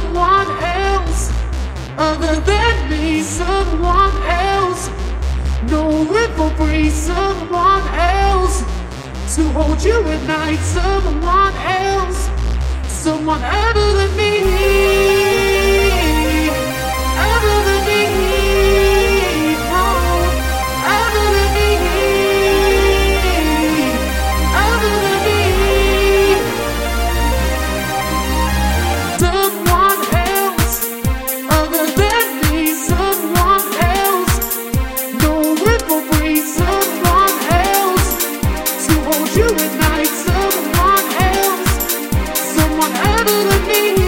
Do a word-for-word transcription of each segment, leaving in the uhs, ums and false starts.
someone else other than me, someone else. No ripple breeze, someone else to hold you at night, someone else, someone other than me. Other than me, oh, other than me, other than me. Someone else, other than me, someone else. No ripple breeze, someone else to hold you at night, someone else, someone other than me.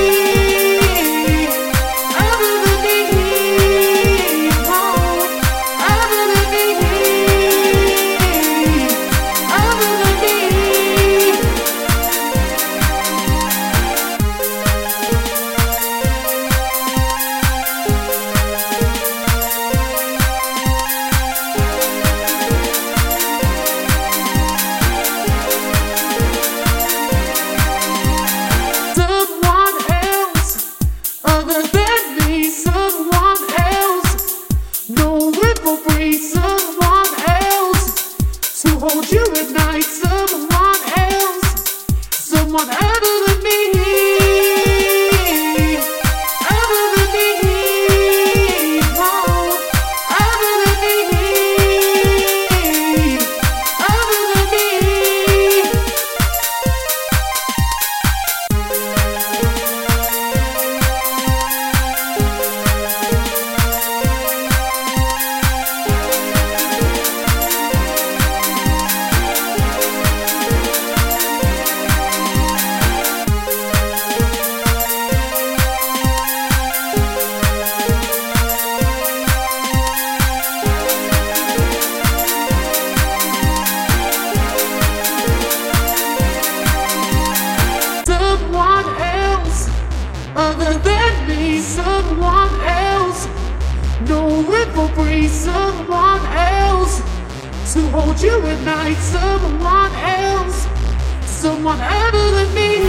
Hold you at night, someone else, someone other than me, other than me, oh, other than me, other than me. Other than me, someone else. No ripple breeze, someone else to hold you at night, someone else, someone other than me.